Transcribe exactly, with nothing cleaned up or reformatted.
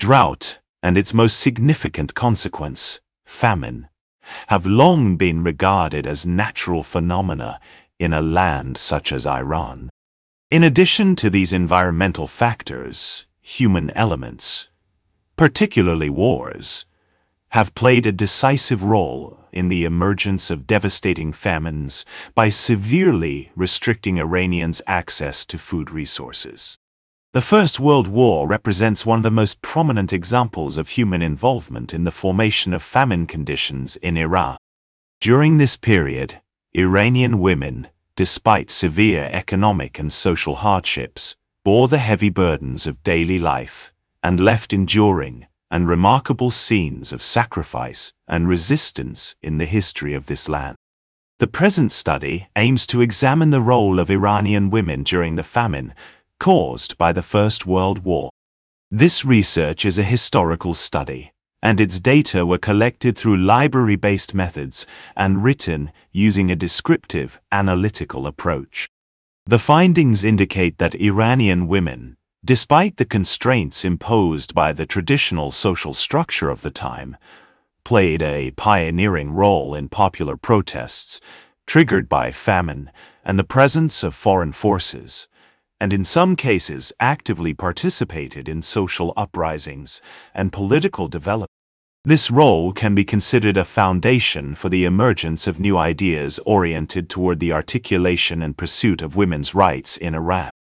Drought, and its most significant consequence, famine, have long been regarded as natural phenomena in a land such as Iran. In addition to these environmental factors, human elements, particularly wars, have played a decisive role in the emergence of devastating famines by severely restricting Iranians' access to food resources. The First World War represents one of the most prominent examples of human involvement in the formation of famine conditions in Iran. During this period, Iranian women, despite severe economic and social hardships, bore the heavy burdens of daily life and left enduring and remarkable scenes of sacrifice and resistance in the history of this land. The present study aims to examine the role of Iranian women during the famine caused by the First World War. This research is a historical study, and its data were collected through library-based methods and written using a descriptive, analytical approach. The findings indicate that Iranian women, despite the constraints imposed by the traditional social structure of the time, played a pioneering role in popular protests triggered by famine and the presence of foreign forces, and in some cases actively participated in social uprisings and political development. This role can be considered a foundation for the emergence of new ideas oriented toward the articulation and pursuit of women's rights in Iran.